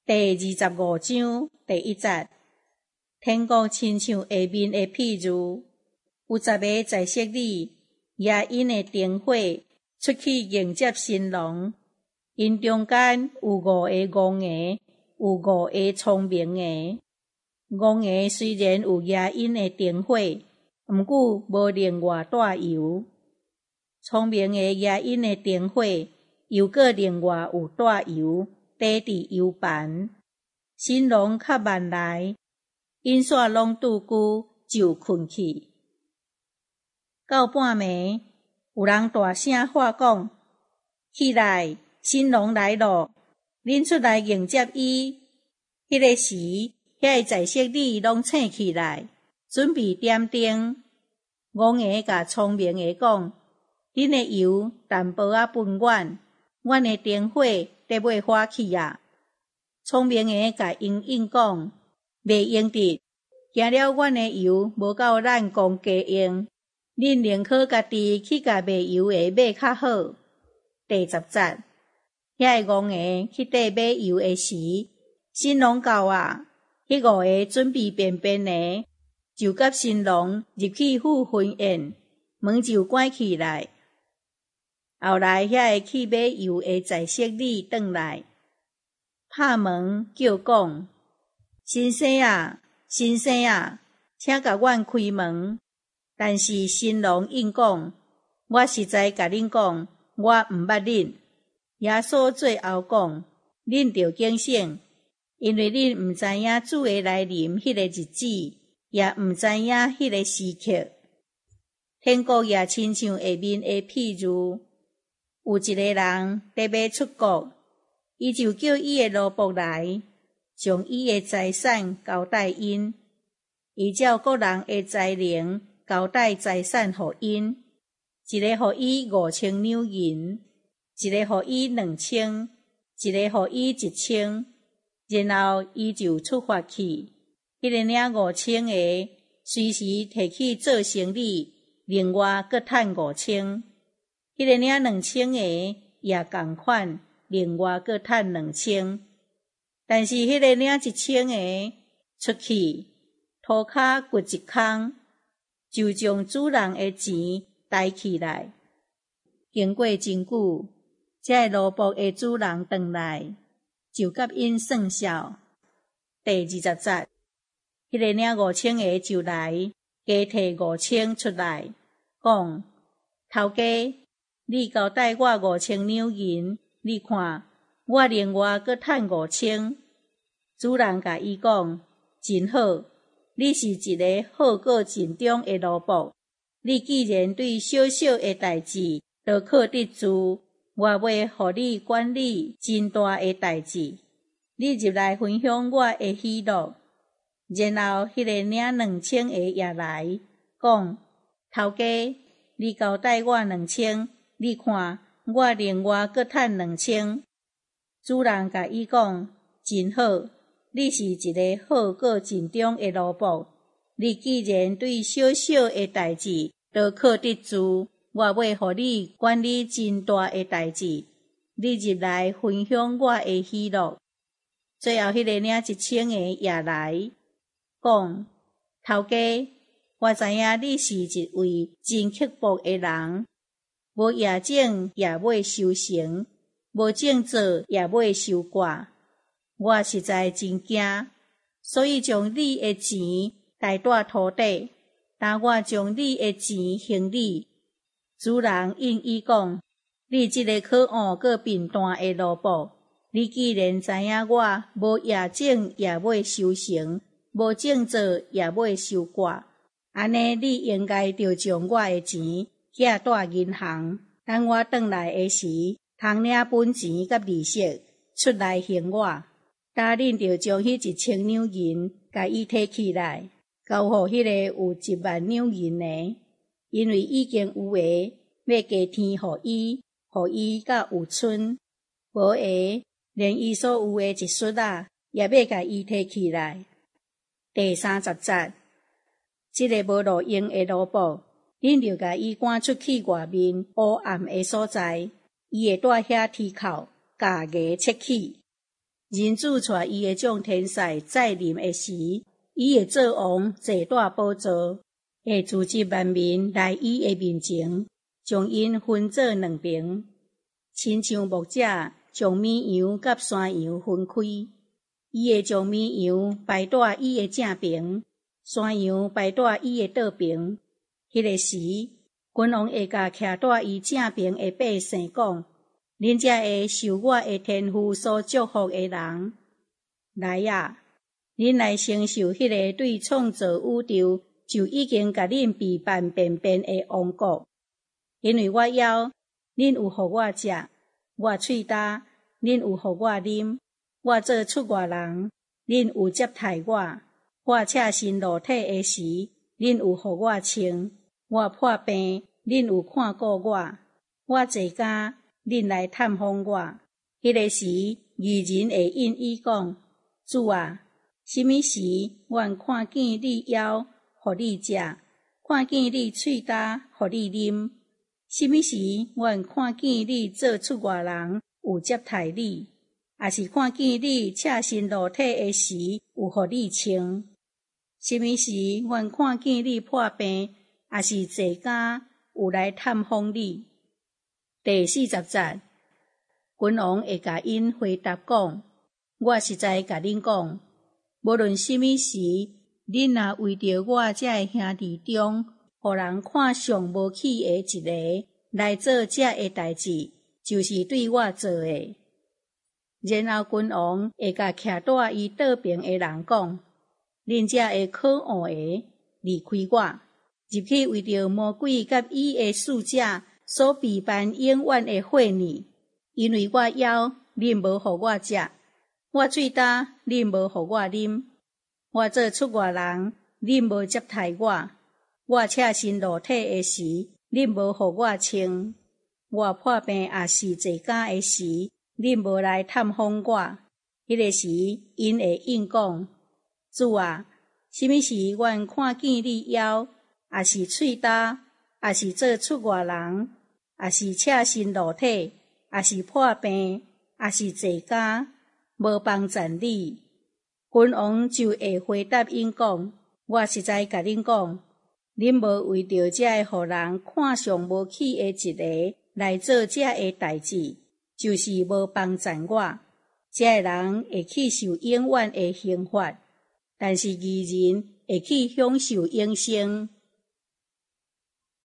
第25章第1節，天國親像下面的譬如，有10個在色裡，也因的燈火出去迎接新郎，因中間有5個戇鵝，有5個聰明的。戇鵝雖然有耶因的燈火，毋過無另外帶油。聰明的耶因的燈火，又閣另外有帶油，擺佇油盤。新郎較慢來，因煞攏拄久就困去。到半暝，有人大聲喊講：起來，新郎來咯，恁出來迎接伊。迄個時，遐個在色裡攏醒起來，準備點燈。戇鵝甲聰明的講：恁的油淡薄仔分阮，阮的燈火得要火去啊。聰明的甲應講：袂用得，驚了阮的油無夠咱公家用，恁寧可家己去甲賣油的買較好。第10節，遐個戇鵝去缀買油的時，新郎到啊，迄5個準備便便的，就甲新郎入去赴婚宴，門就關起來。後來遐個去買油的在色裡轉來，拍門叫講：先生啊，先生啊，請甲阮開門。但是新郎應講：我實在甲恁講，我毋捌恁。耶穌最後講：恁着警醒，因為恁毋知影主的來臨迄個日子，也毋知影迄個時刻。天國也親像下面的譬如，有一個人得要出國，伊就叫伊的奴僕來，將伊的財產交代因，依照各人的才能交代財產予因，一個予伊5000兩銀，一個予伊2000，一個予伊1000，然後伊就出發去。迄個領5000的，隨時摕去做生意，另外閣賺5000。迄個領2000的也同款，另外閣賺2000。但是迄個領1000的出去，塗骹掘一空，就將主人的錢帶起來。經過真久，這個奴僕的主人轉來，就甲因算數。第20節，迄個領5000的就來，加摕5000出來，講：頭家，你交代我5000兩銀，你看，我另外閣賺5000。主人甲伊講：真好，你是一個好閣盡忠的奴僕。你既然對小小的代志都靠得住，我要予你管理真大的代志。你入來分享我的喜樂。然後迄個領2000的也來，講：頭家，你交代我2000，你看，我另外閣賺2000。主人甲伊講：真好，你是一個好閣盡忠的奴僕。你既然對小小的代志都靠得住，我要予你管理真大的代志。你入來分享我的喜樂。最後迄個領1000的也來，講：頭家，我知影你是一位真刻薄的人，無業種也要收成，無種作也要收割。我實在真驚，所以將你的錢帶帶土地，但我將你的錢還你。主人應伊講：你這個可惡閣笨蛋的奴僕，你既然知影我無業種也要收成，無種作也要收割，安尼你應該着將我的錢寄帶銀行，等我轉來的時，通領本錢甲利息出來還我。但恁着將迄1000兩銀甲伊摕起來，交予迄個有10000兩銀的，因為已經有的要加添予伊甲有剩，無的連伊所有的一屑仔也要甲伊摕起來。第30節，這個無路用的奴僕，恁着甲伊趕出去外面黑暗的所在，伊會住遐梯口，咬牙切齒。 人子带伊的众天使再临的时，伊会做王坐大宝座，会组织万民来伊的面前，将因分做两边，亲像牧者将绵羊甲山羊分开。伊会将绵羊排在伊的正边，山羊排在伊的倒边。迄个时，君王会甲徛在伊正边的百姓讲：恁才会受我的天父所祝福的人。来啊，恁来承受迄个对创造宇宙就已经甲恁备办便便的王国。因为我枵，恁有互我食；我喙焦，恁有互我啉；我做出外人，恁有接待我；我赤身裸体的时，恁有互我穿；我破病，恁有看顾我；我坐监，恁来探访我。迄个时，愚人会应伊讲：主啊，什么时阮看见你枵，互你食；看见你喙焦，互你啉？什么时阮看见你做出外人，有接待你？也是看见你赤身裸体的时，有互你穿？什么时阮看见你破病，也是坐监，有来探访你？第40节，君王会甲因回答讲：我实在甲恁讲，无论什么时，恁若为着我这的兄弟中，互人看上无起的一个来做这的代志，就是对我做的。然后君王会甲徛在伊倒边的人讲：恁这会可恶的，离开我，入去为着魔鬼甲伊的使者所备办永远的会呢。因为我枵，恁无互我食；我喙焦，恁无互我啉；我做出外人，恁无接待我；我赤身裸体的时，恁无互我穿；我破病也是坐监的时，恁无来探访我。迄个时，因会应讲：主啊，什么时阮看见你枵，也是喙焦，也是做出外人，也是赤身裸体，也是破病，也是坐监，无帮赞你？君王就会回答因讲：我实在甲恁讲，恁无为着这个互人看上无起的一个来做这的代志，就是无帮赞我。这个人会去受永远的刑罚，但是义人会去享受永生。